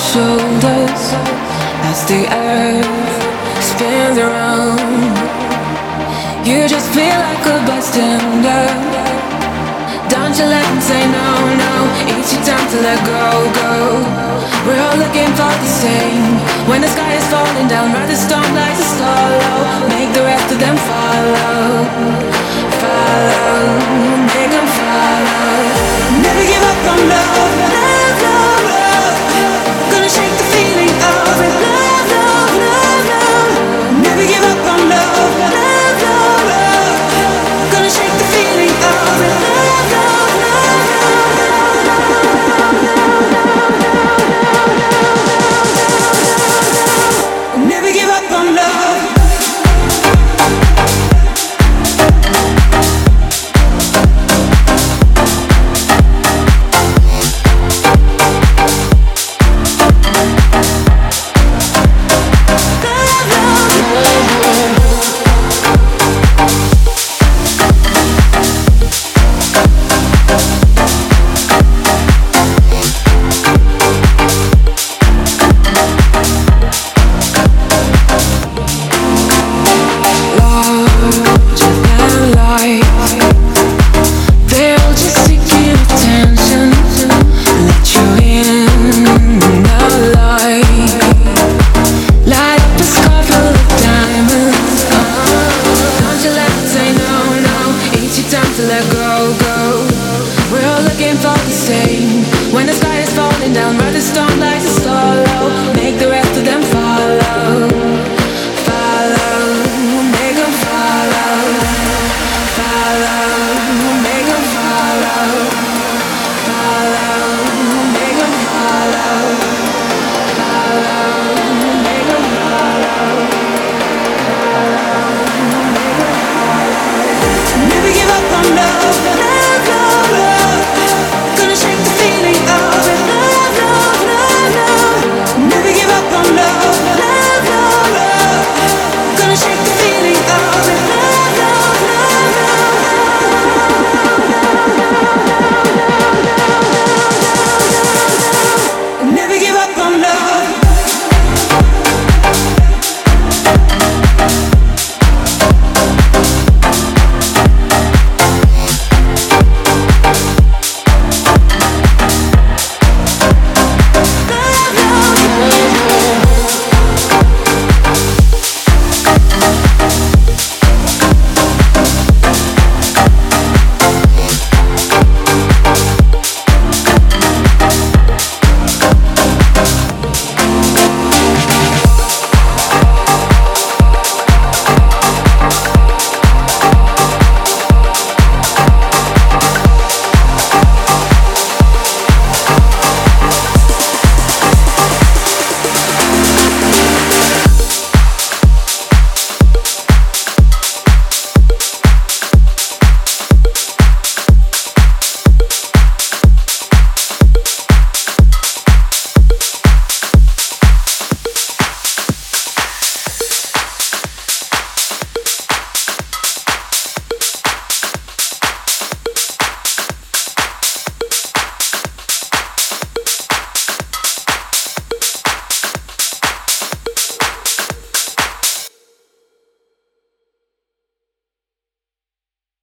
shoulders as the earth spins around. You just feel like a bystander. Don't you let them say no, no. It's your time to let go, go. We're all looking for the same. When the sky is falling down, ride the storm like a solo. Make the rest of them follow, follow. Make them follow. Never give up on love, love, love, love. Gonna shake the feeling of it. Love, love, love, love. Never give up on love, love, love, love. Gonna shake the feeling of it. Love, love, love, love. Never give up on love. When the sky is falling down, ride the storm like a star.